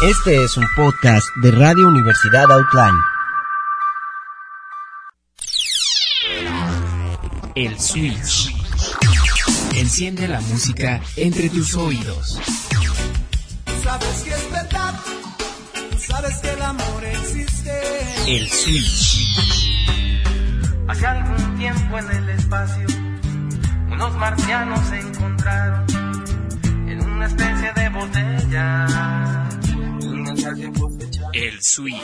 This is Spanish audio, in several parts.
Este es un podcast de Radio Universidad Outline. El Switch. Enciende la música entre tus oídos. Sabes que es verdad, sabes que el amor existe. El Switch. Hace algún tiempo en el espacio, unos marcianos se encontraron en una especie de botella. Un mensaje por fecha. El Switch.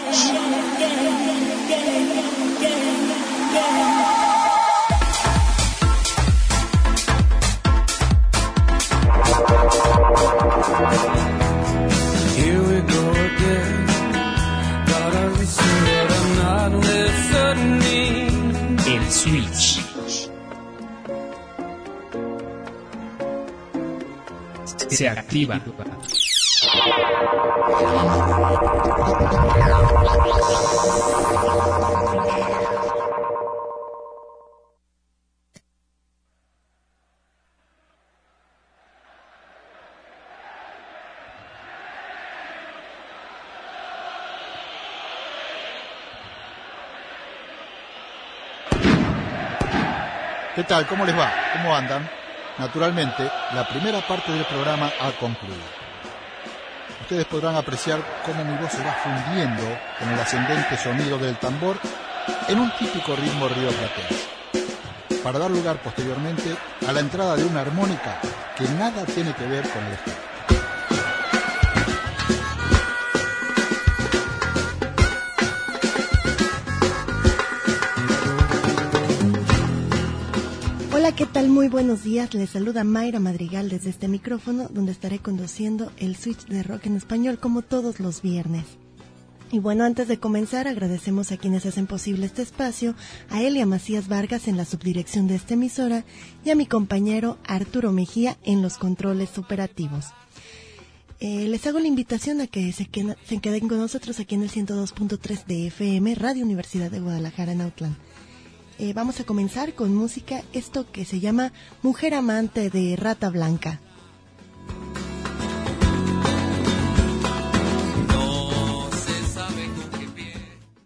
Here we go again. Gotta be sure I'm not listening. El Switch. Se activa. ¿Qué tal? ¿Cómo les va? ¿Cómo andan? Naturalmente, la primera parte del programa ha concluido. Ustedes podrán apreciar cómo mi voz se va fundiendo con el ascendente sonido del tambor en un típico ritmo rioplatense, para dar lugar posteriormente a la entrada de una armónica que nada tiene que ver con el estilo. Hola, ¿qué tal? Muy buenos días. Les saluda Mayra Madrigal desde este micrófono, donde estaré conduciendo el Switch de Rock en Español como todos los viernes. Y bueno, antes de comenzar, agradecemos a quienes hacen posible este espacio, a Elia Macías Vargas en la subdirección de esta emisora y a mi compañero Arturo Mejía en los controles operativos. Les hago la invitación a que se queden con nosotros aquí en el 102.3 de FM, Radio Universidad de Guadalajara en Outland. Vamos a comenzar con música, esto que se llama Mujer Amante de Rata Blanca. No se sabe con qué pie.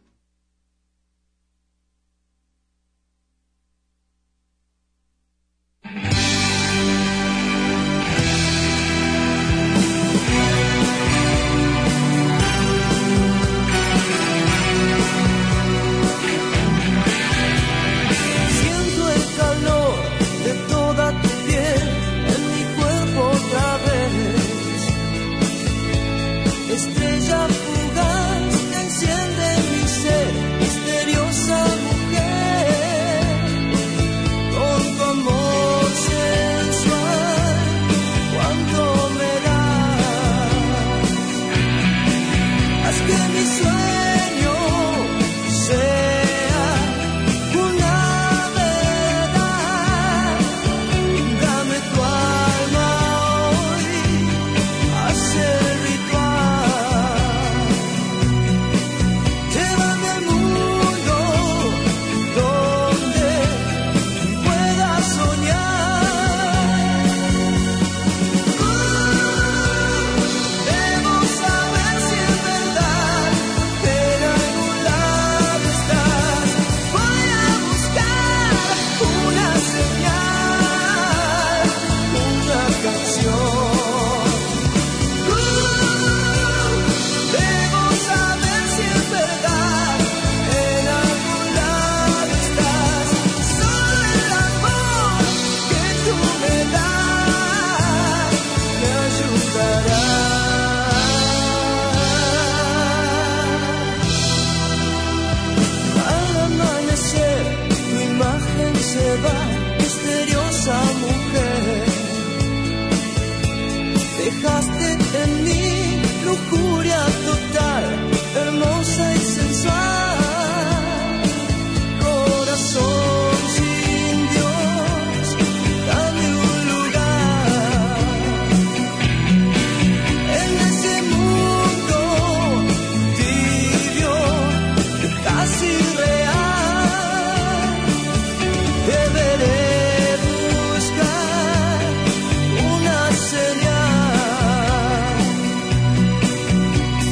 Siento el calor de toda tu piel en mi cuerpo otra vez. Estrella fugaz que enciende mi ser, misteriosa mujer, con tu amor sensual, cuánto me das. Haz que mi sueño sea una verdad. Dame tu alma hoy, haz el ritual. Llévame al mundo donde pueda soñar. Debo saber si es verdad, en algún lado estás. Voy a buscar una señal, una canción. Debo saber si es verdad, en algún lado estás. Solo el amor que tú me das me ayudará. Al amanecer tu imagen se va, misteriosa mujer. Dejaste en mí lujuria total, hermosa y sensual. Corazón sin Dios, dame un lugar en ese mundo tibio, casi real. Deberé buscar una señal.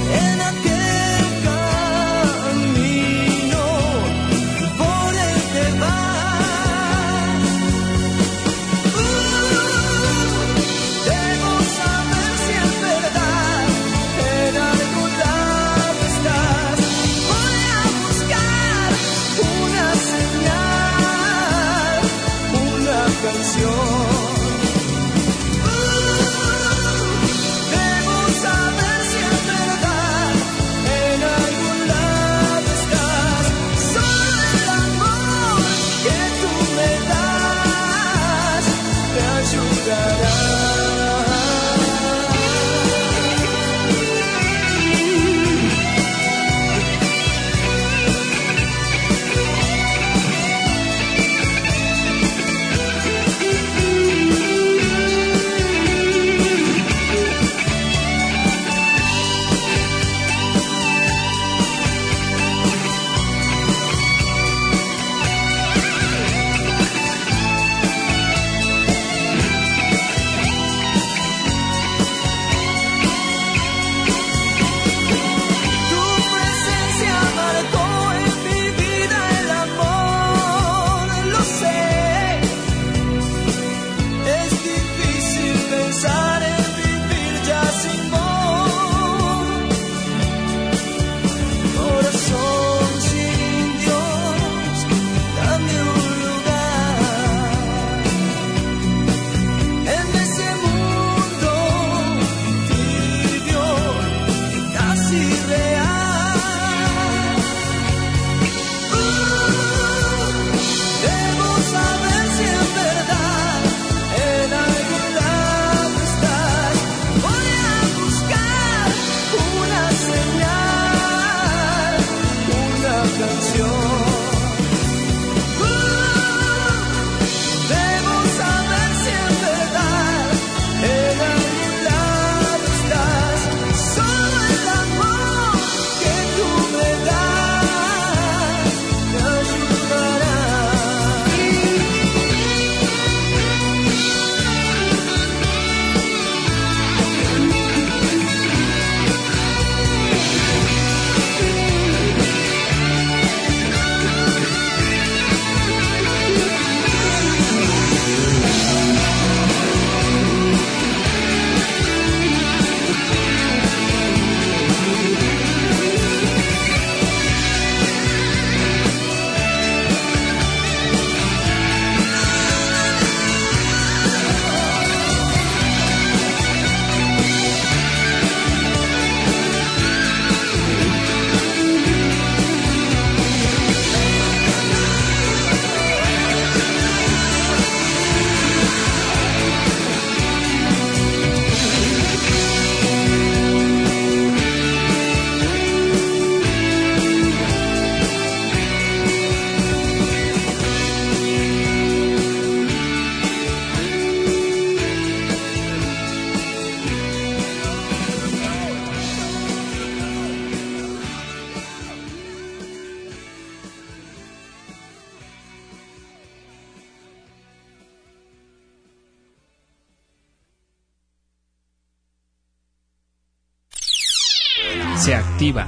se activa.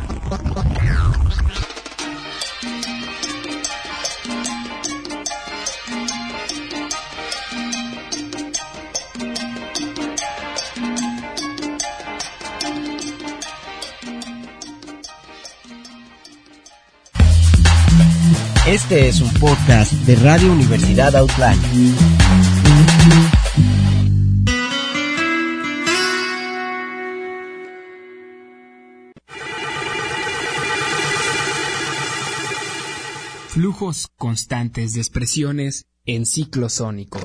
Este es un podcast de Radio Universidad Outline. Flujos constantes de expresiones en ciclos sónicos.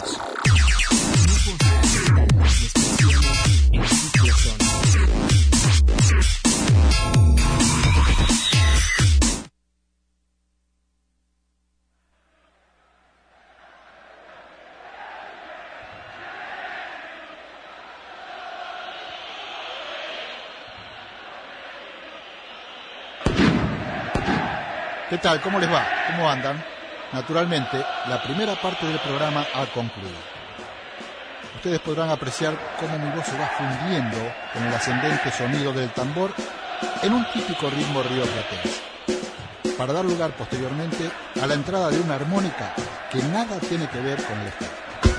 ¿Qué tal? ¿Cómo les va? ¿Cómo andan? Naturalmente, la primera parte del programa ha concluido. Ustedes podrán apreciar cómo mi voz se va fundiendo con el ascendente sonido del tambor en un típico ritmo rioplatense, para dar lugar posteriormente a la entrada de una armónica que nada tiene que ver con el estilo.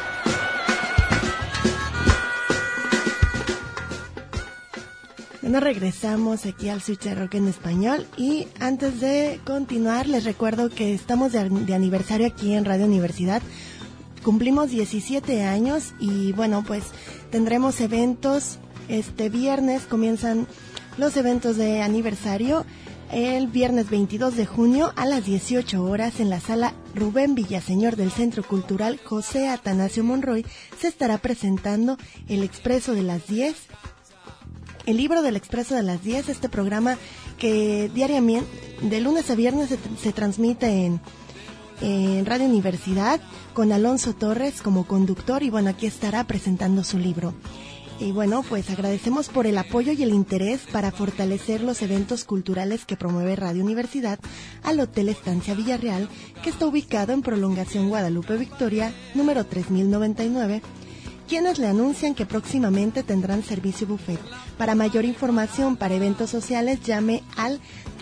Bueno, regresamos aquí al Switch de Rock en Español y antes de continuar les recuerdo que estamos de aniversario aquí en Radio Universidad. Cumplimos 17 años y bueno, pues tendremos eventos. Este viernes comienzan los eventos de aniversario. El viernes 22 de junio a las 18 horas en la sala Rubén Villaseñor del Centro Cultural José Atanasio Monroy se estará presentando El Expreso de las 10. El libro del Expreso de las 10, este programa que diariamente, de lunes a viernes, se transmite en Radio Universidad con Alonso Torres como conductor y bueno, aquí estará presentando su libro. Y bueno, pues agradecemos por el apoyo y el interés para fortalecer los eventos culturales que promueve Radio Universidad al Hotel Estancia Villarreal, que está ubicado en Prolongación Guadalupe Victoria, número 3099, quienes le anuncian que próximamente tendrán servicio buffet. Para mayor información para eventos sociales, llame al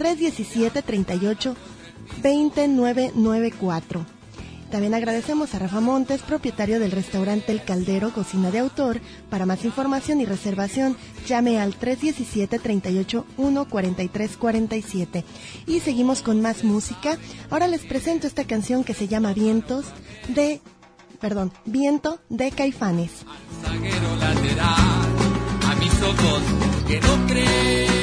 317-38-2994. También agradecemos a Rafa Montes, propietario del restaurante El Caldero, cocina de autor. Para más información y reservación, llame al 317-38-14347. Y seguimos con más música. Ahora les presento esta canción que se llama Viento de Caifanes. Zaguero lateral, a mis ojos que no creen.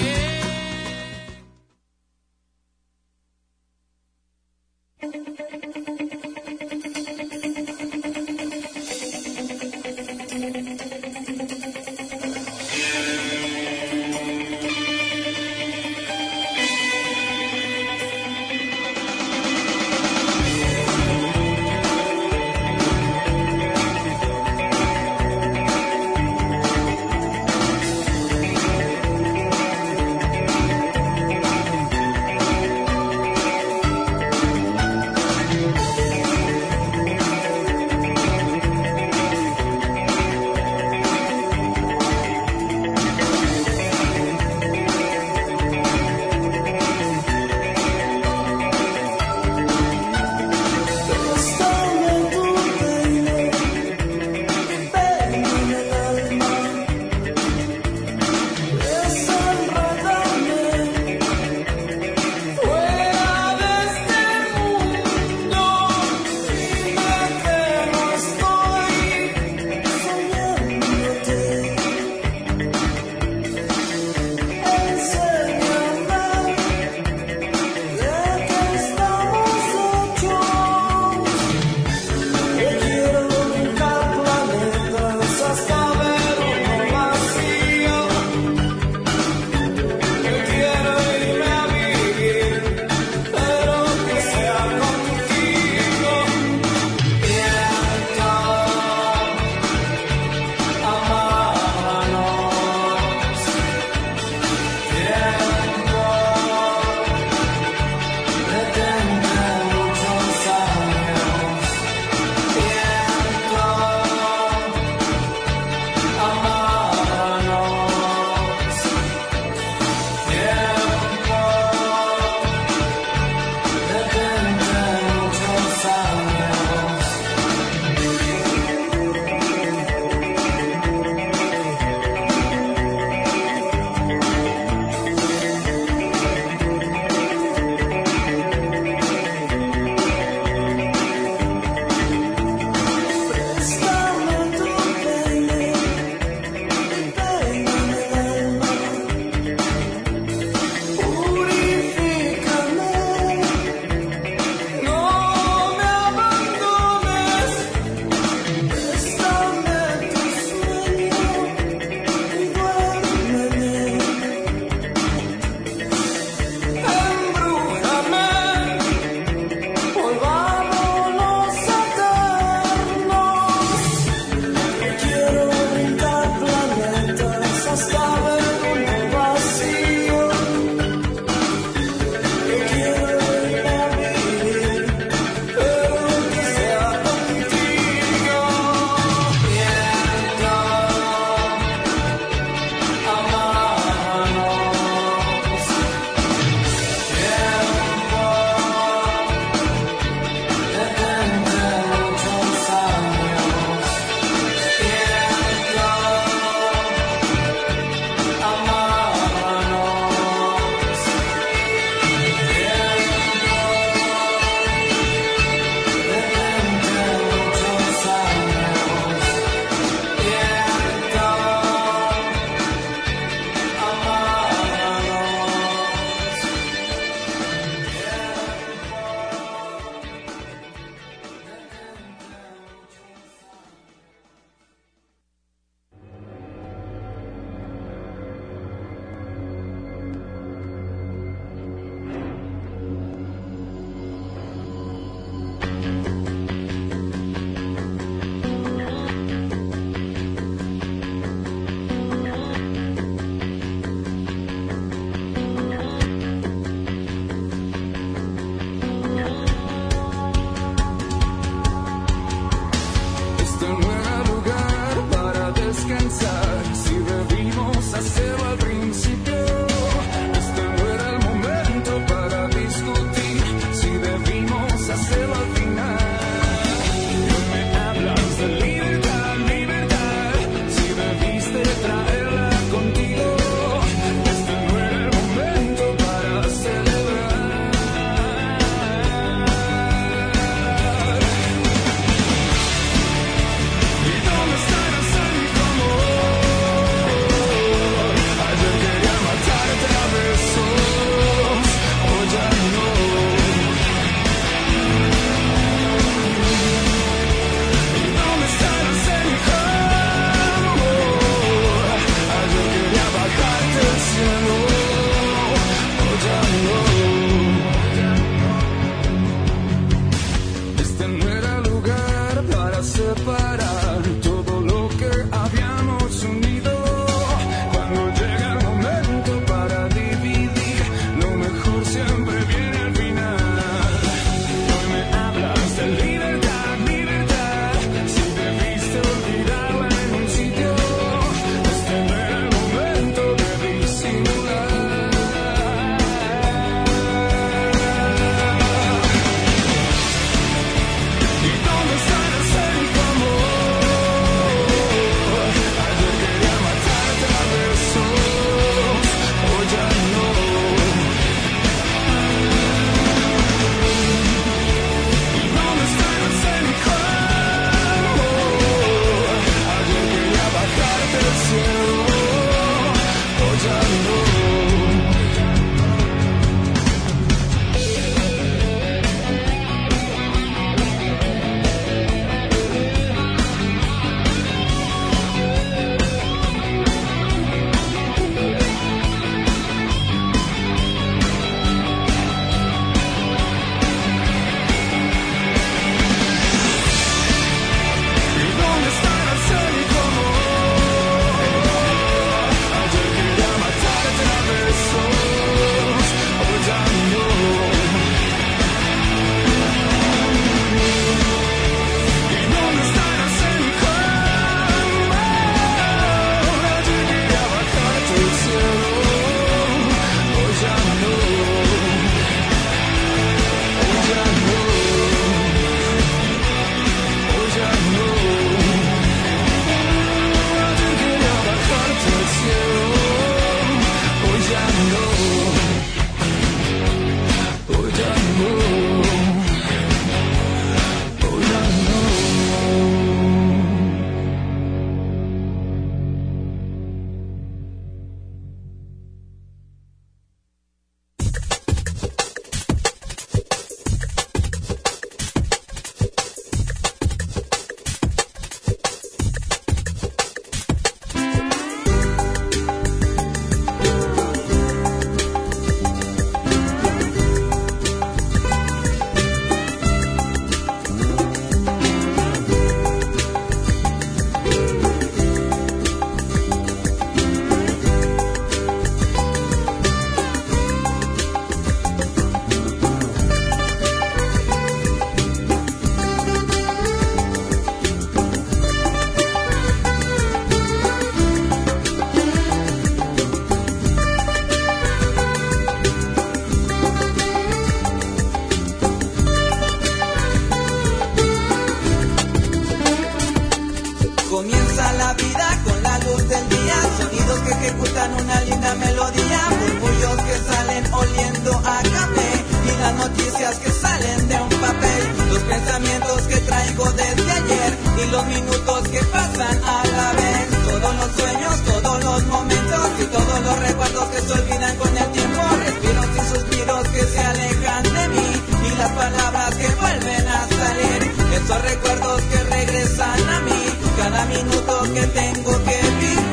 cantan una linda melodía, murmullos que salen oliendo a café y las noticias que salen de un papel, los pensamientos que traigo desde ayer y los minutos que pasan a la vez, todos los sueños, todos los momentos y todos los recuerdos que se olvidan con el tiempo, respiros y suspiros que se alejan de mí y las palabras que vuelven a salir, esos recuerdos que regresan a mí cada minuto que tengo que vivir.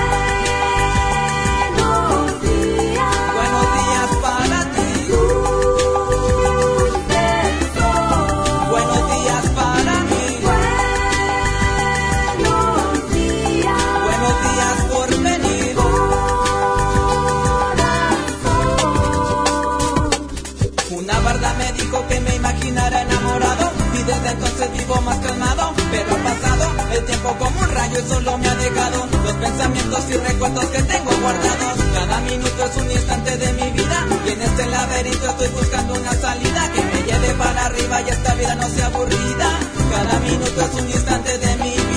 Buenos días para ti. Buenos días para mí. Buenos días por venir. Una barda me dijo que me imaginara enamorado y desde entonces vivo más calmado, pero ha pasado el tiempo como un rayo y solo me ha dejado los pensamientos y recuerdos que tengo guardados. Cada minuto es un instante de mi vida y en este laberinto estoy buscando una salida que me lleve para arriba y esta vida no sea aburrida. Cada minuto es un instante de mi vida.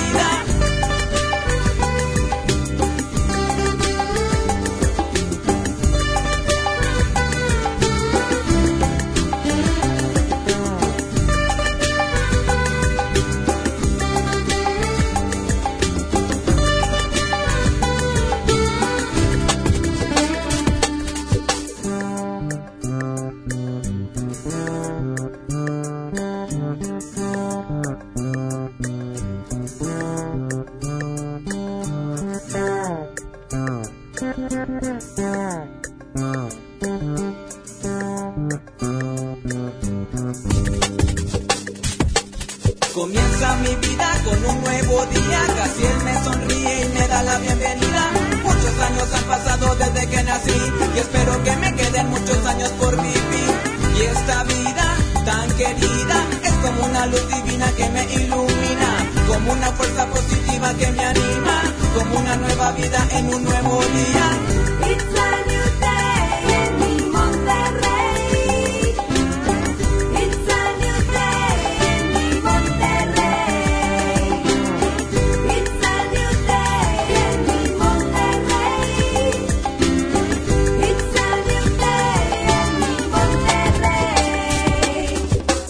Comienza mi vida con un nuevo día, casi él me sonríe y me da la bienvenida. Muchos años han pasado desde que nací y espero que me queden muchos años por vivir. Y esta vida tan querida es como una luz divina que me ilumina, como una fuerza positiva que me anima, como una nueva vida en un nuevo día. It's a new day en mi Monterrey. It's a new day en mi Monterrey. It's a new day en mi Monterrey. It's a new day en mi Monterrey.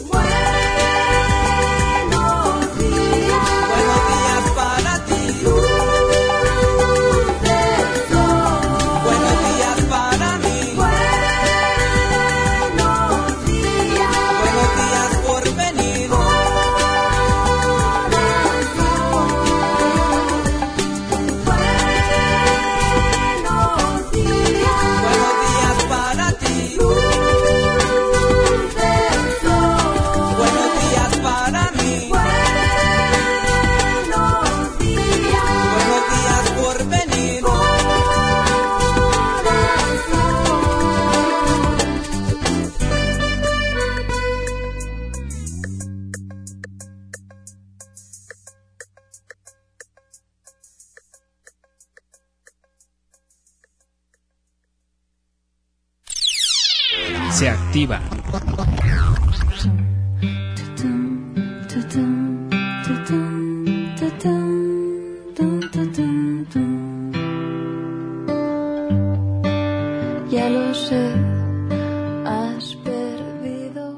Buenos días. Buenos días para ti. Buenos días para mí. Buenos días. Buenos días por venir. Buenos días para ti. Buenos días para mí. Buenos días por venir. Se activa. Ya lo sé, has perdido.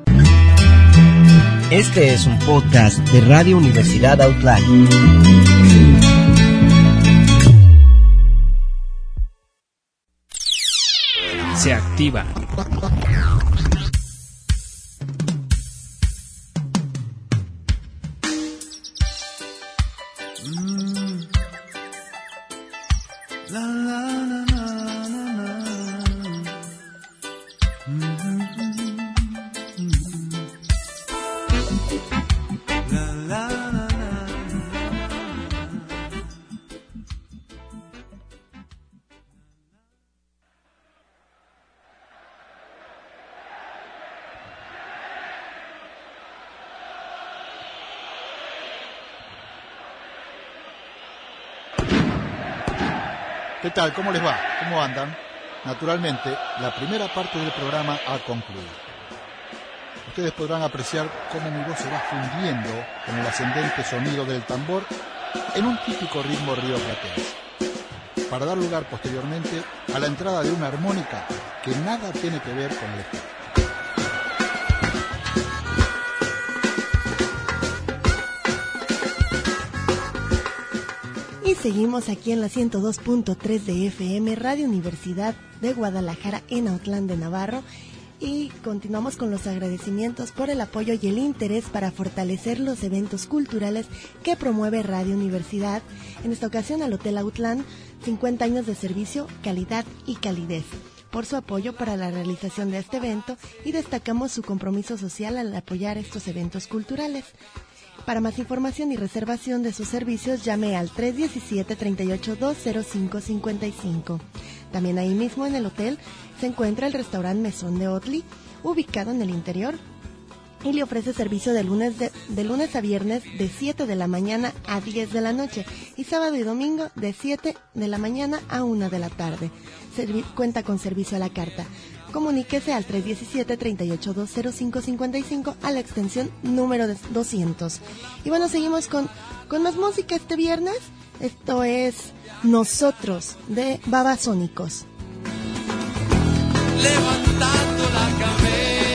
Este es un podcast de Radio Universidad Outline. Se activa. ¿Qué tal? ¿Cómo les va? ¿Cómo andan? Naturalmente, la primera parte del programa ha concluido. Ustedes podrán apreciar cómo mi voz se va fundiendo con el ascendente sonido del tambor en un típico ritmo rioplatense. para dar lugar posteriormente a la entrada de una armónica que nada tiene que ver con el estilo. Y seguimos aquí en la 102.3 de FM, Radio Universidad de Guadalajara en Autlán de Navarro. Y continuamos con los agradecimientos por el apoyo y el interés para fortalecer los eventos culturales que promueve Radio Universidad. En esta ocasión al Hotel Autlán, 50 años de servicio, calidad y calidez, por su apoyo para la realización de este evento, y destacamos su compromiso social al apoyar estos eventos culturales. Para más información y reservación de sus servicios, llame al 317-38-205-55. También ahí mismo en el hotel se encuentra el restaurante Mesón de Otli, ubicado en el interior, y le ofrece servicio de lunes a viernes de 7 de la mañana a 10 de la noche y sábado y domingo de 7 de la mañana a 1 de la tarde. Cuenta con servicio a la carta. Comuníquese al 317-38-205-55 a la extensión número 200. Y bueno, seguimos con más música este viernes. Esto es Nosotros, de Babasónicos. Levantando la cabeza.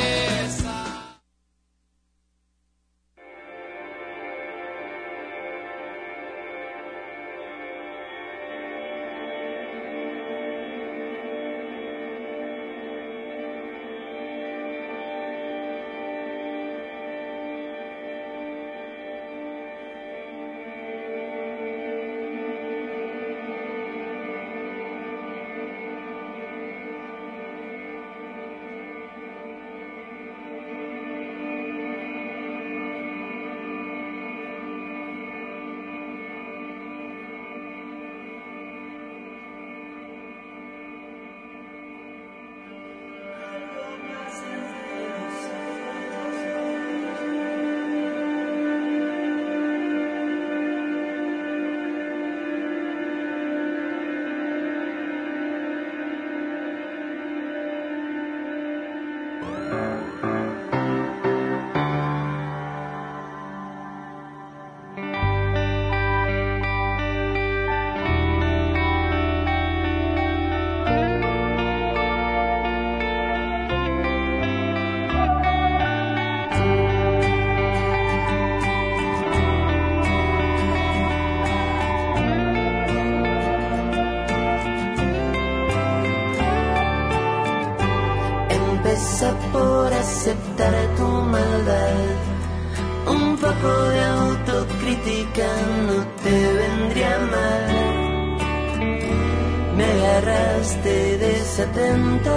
Por aceptar tu maldad, un poco de autocrítica no te vendría mal. Me agarraste desatento,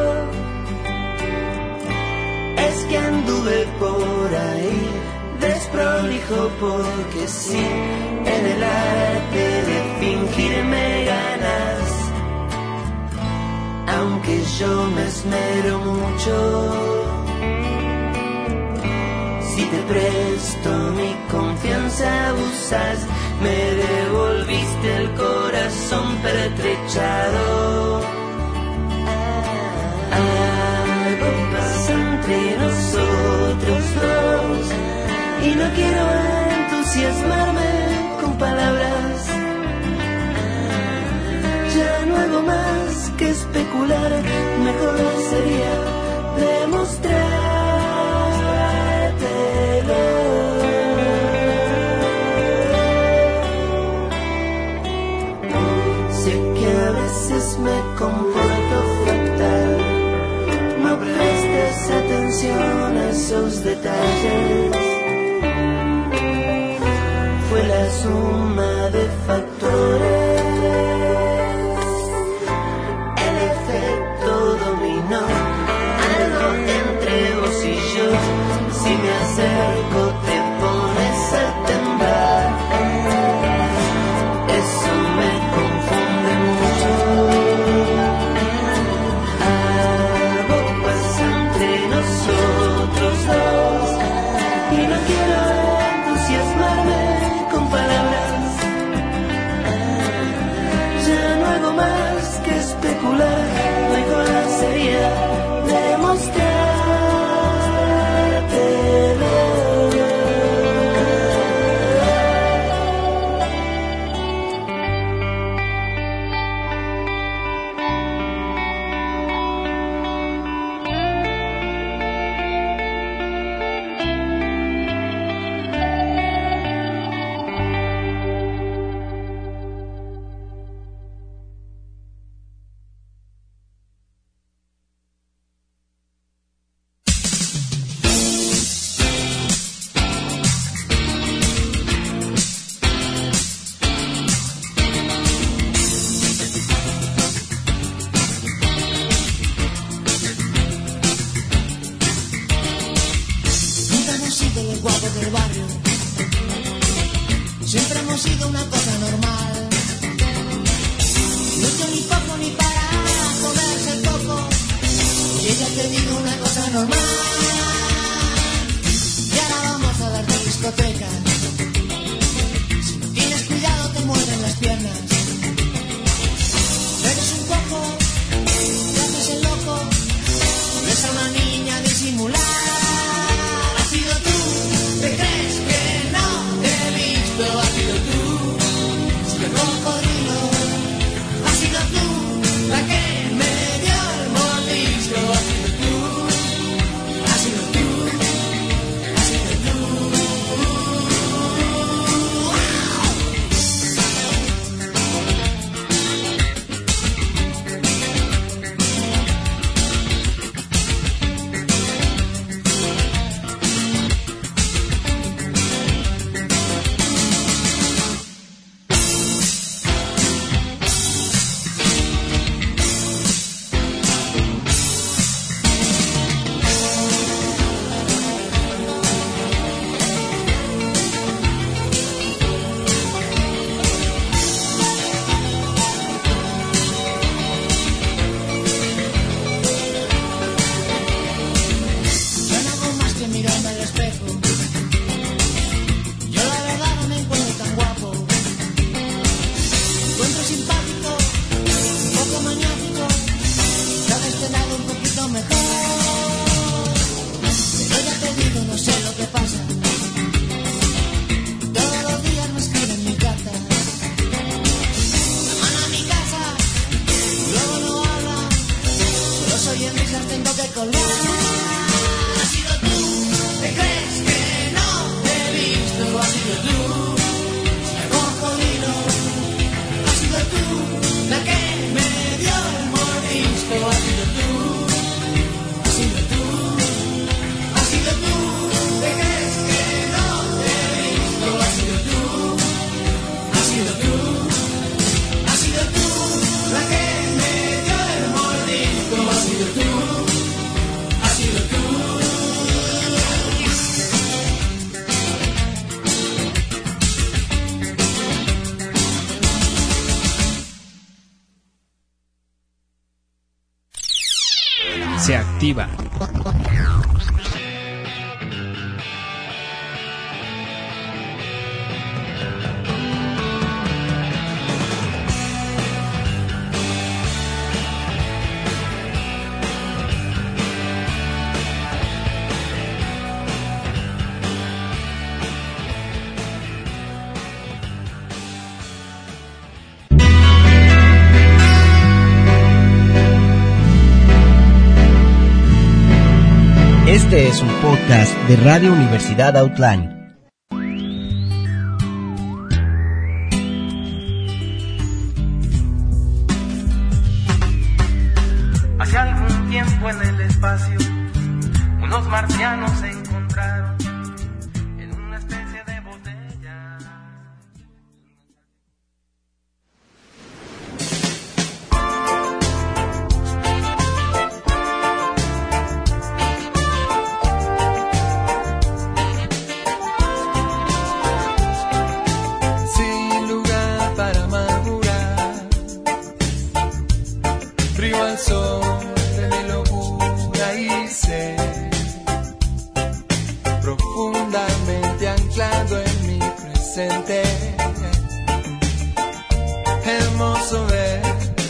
es que anduve por ahí desprolijo porque sí, en el arte de fingir me ganas. Aunque yo me esmero mucho, si te presto mi confianza abusas, me devolviste el corazón pertrechado. Algo pasa entre nosotros dos y no quiero entusiasmarme con palabras. Ya no hago más que especular, mejor sería demostrártelo. Sé que a veces me comporto fatal, no prestes atención a esos detalles. Fue la suma de factores. Si me acerco te pones a temblar, eso me confunde mucho. Algo pasa entre nosotros dos y no quiero entusiasmarme con palabras. Ya no hago más que especular, mejor sería demostrar. chicos del barrio. Siempre hemos sido una cosa normal. No ni poco ni para comerse el coco. Y ella te digo una cosa normal. Y ahora vamos a darte discoteca. Si no tienes cuidado te mueven las piernas. Eres un poco, te haces el loco. Ves a una niña disimular. Has sido tú, te crees que no te he visto. Has sido tú, si el cocodrilo. Has sido tú, la que me dio el mordisco. Has sido tú, has sido tú, has sido tú. Se activa. Este es un podcast de Radio Universidad Outline. Hace algún tiempo en el espacio, unos marcianos se encontraron en una especie de botella. Profundamente anclado en mi presente, hermoso ver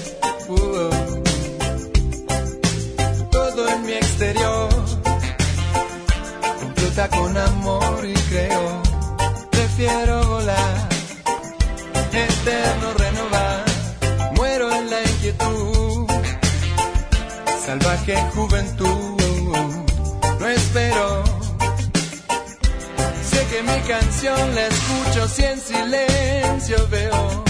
todo en mi exterior, completa con amor y creo, prefiero volar, eterno renovar, muero en la inquietud, salvaje juventud, no espero. Sé que mi canción la escucho si en silencio veo.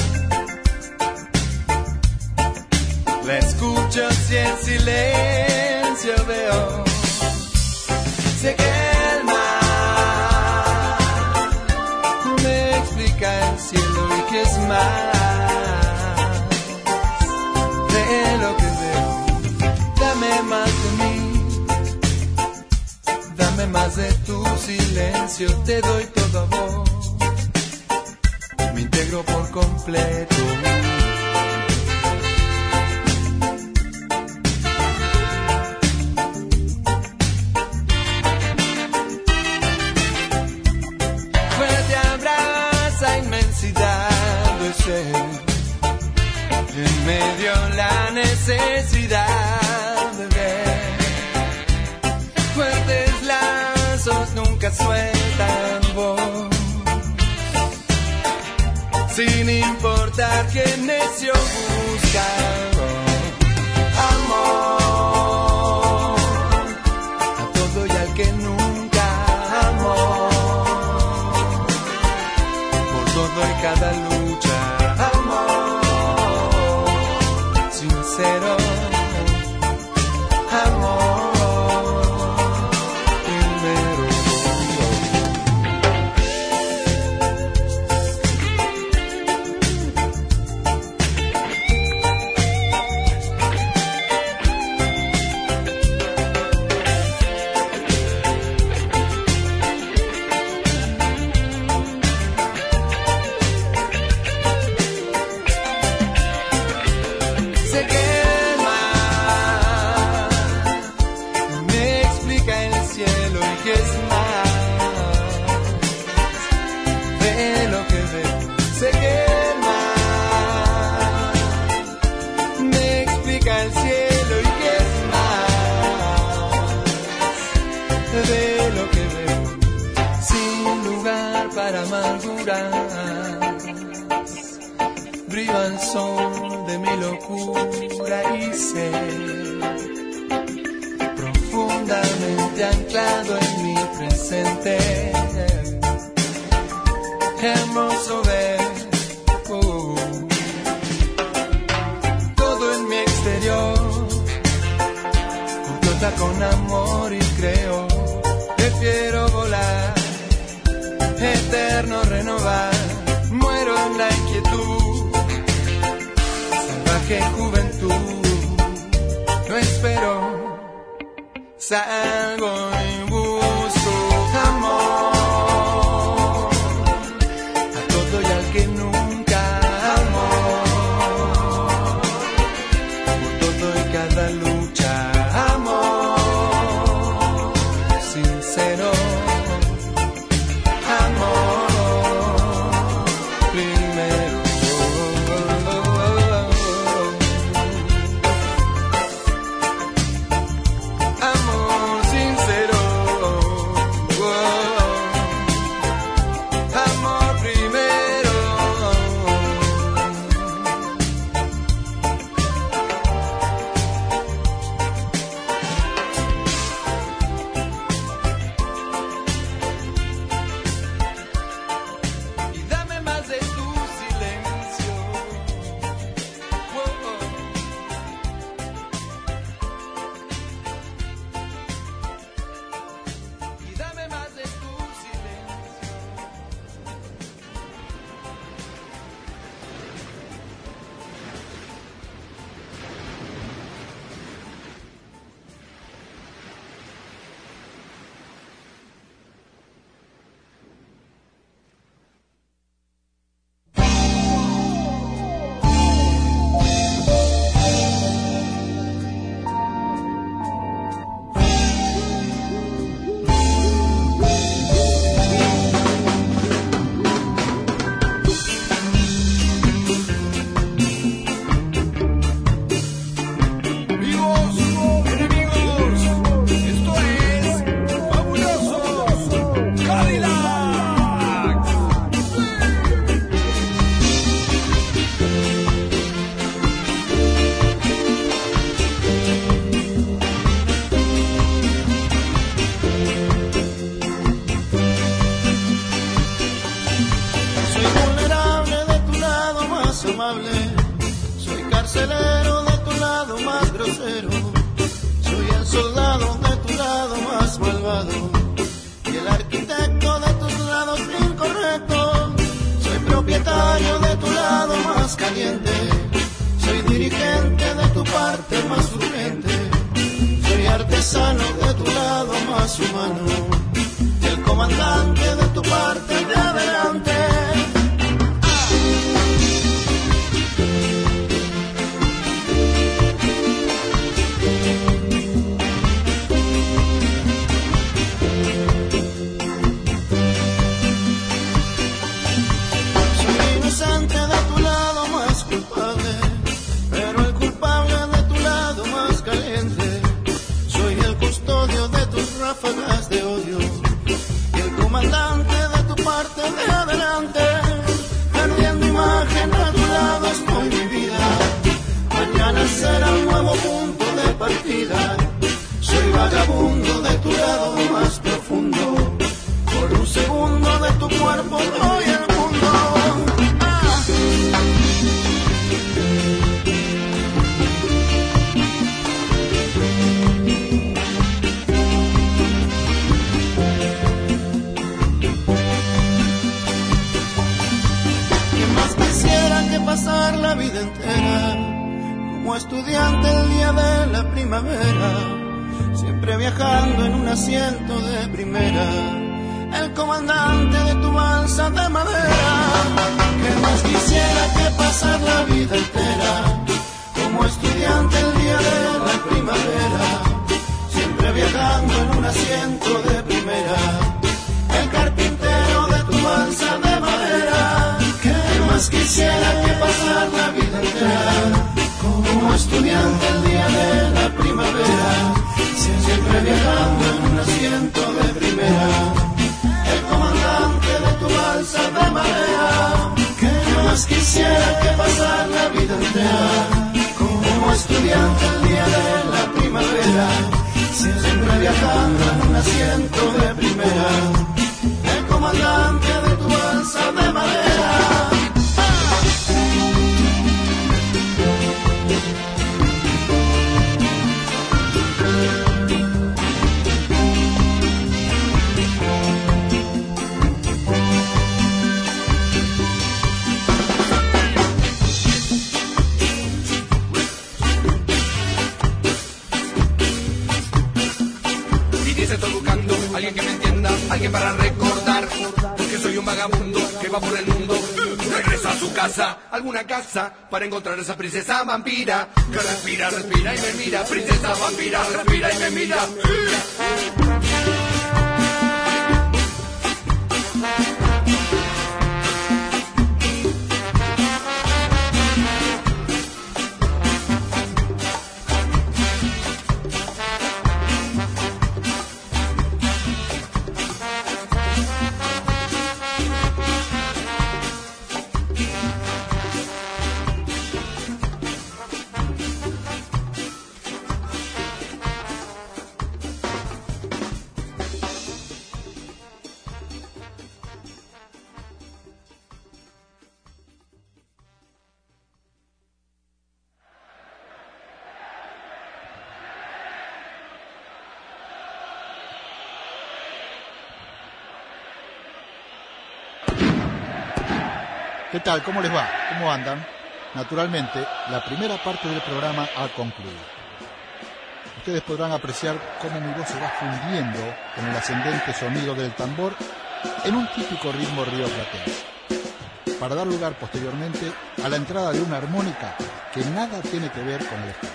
La escucho si en silencio veo. Sé que el mar me explica el cielo y que es más de lo que veo. Dame más de mí, dame más de tu silencio te doy todo a vos. Me integro por completo. Fuerte abraza inmensidad de ser. En medio la necesidad de ver. Fuertes lazos nunca sueltan voz. Sin importar qué necio busca. Amor a todo y al que nunca amó. Por todo y cada lucha. Sincero, amor, primero. Brilla el sol de mi locura y ser profundamente anclado en mi presente. Hermoso ver todo en mi exterior complota con amor y creo. Prefiero volar, eterno renovar. Muero en la inquietud, salvaje juventud. No espero, salgo y busco amor a todo y al que nunca amó. Por todo y cada lucha, amor sincero. Soy carcelero de tu lado más grosero, soy el soldado de tu lado más malvado y el arquitecto de tus lados incorrectos. Soy propietario de tu lado más caliente, soy dirigente de tu parte más urgente, soy artesano de tu lado más humano, el comandante de tu parte de adelante. Ráfagas de odio y el comandante de tu parte de adelante, perdiendo imagen a tu lado estoy mi vida. Mañana será un nuevo punto de partida. Soy vagabundo de tu lado más profundo. Por un segundo de tu cuerpo doy el mundo. Pasar la vida entera como estudiante el día de la primavera, siempre viajando en un asiento de primera, el comandante de tu balsa de madera. Que más quisiera que pasar la vida entera como estudiante el día de la primavera, siempre viajando en un asiento de primera, el carpintero de tu balsa de madera. Quisiera que pasar la vida entera como estudiante el día de la primavera, siempre viajando en un asiento de primera, el comandante de tu balsa de madera. Que más quisiera que pasar la vida entera como estudiante el día de la primavera, siempre viajando en un asiento de primera, el comandante de tu balsa de madera. Alguien que me entienda, alguien para recordar que soy un vagabundo que va por el mundo. Regresa a su casa, alguna casa, para encontrar a esa princesa vampira que respira, respira y me mira. Princesa vampira, respira y me mira. ¿Qué tal? ¿Cómo les va? ¿Cómo andan? Naturalmente, la primera parte del programa ha concluido. Ustedes podrán apreciar cómo mi voz se va fundiendo con el ascendente sonido del tambor en un típico ritmo rioplatense, para dar lugar posteriormente a la entrada de una armónica que nada tiene que ver con el estilo.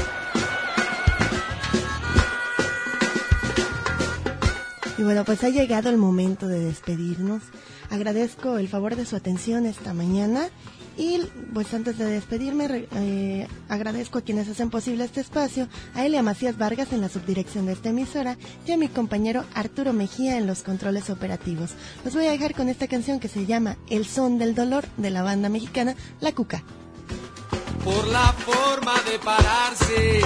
Y bueno, pues ha llegado el momento de despedirnos. Agradezco el favor de su atención esta mañana y pues antes de despedirme agradezco a quienes hacen posible este espacio, a Elia Macías Vargas en la subdirección de esta emisora y a mi compañero Arturo Mejía en los controles operativos. Los voy a dejar con esta canción que se llama El Son del Dolor de la banda mexicana La Cuca. Por la forma de pararse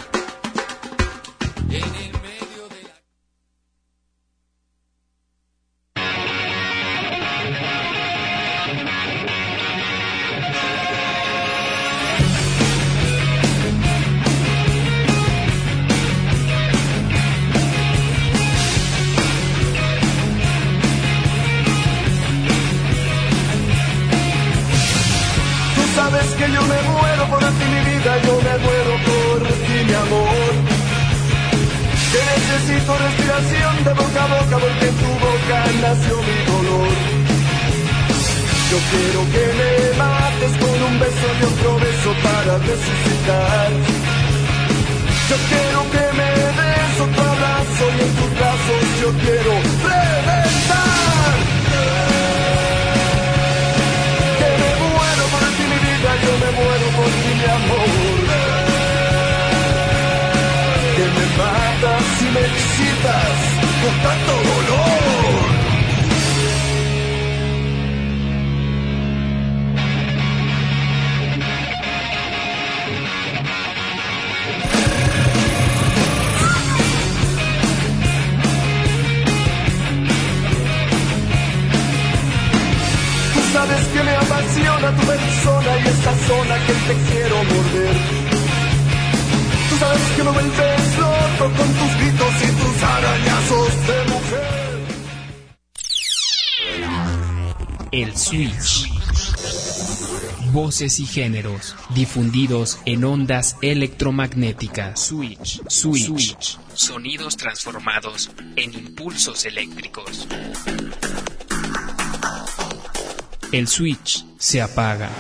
en el medio de la... Sabes que yo me muero por ti, mi vida, yo me muero por ti, mi amor. Que necesito respiración de boca a boca, porque en tu boca nació mi dolor. Yo quiero que me mates con un beso y otro beso para resucitar. Yo quiero que me des otro abrazo y en tus brazos yo quiero reventar. Que me muero por ti mi vida, yo me muero por ti mi amor. Que me matas y me excitas con tanto dolor. Sabes que me apasiona tu persona y esa zona que te quiero morder. Tú sabes que me vuelves loco con tus gritos y tus arañazos de mujer. El Switch. Voces y géneros difundidos en ondas electromagnéticas. Switch. Sonidos transformados en impulsos eléctricos. El switch se apaga.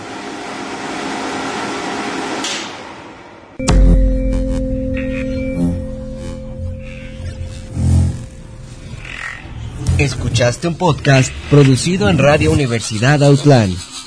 Escuchaste un podcast producido en Radio Universidad Outland.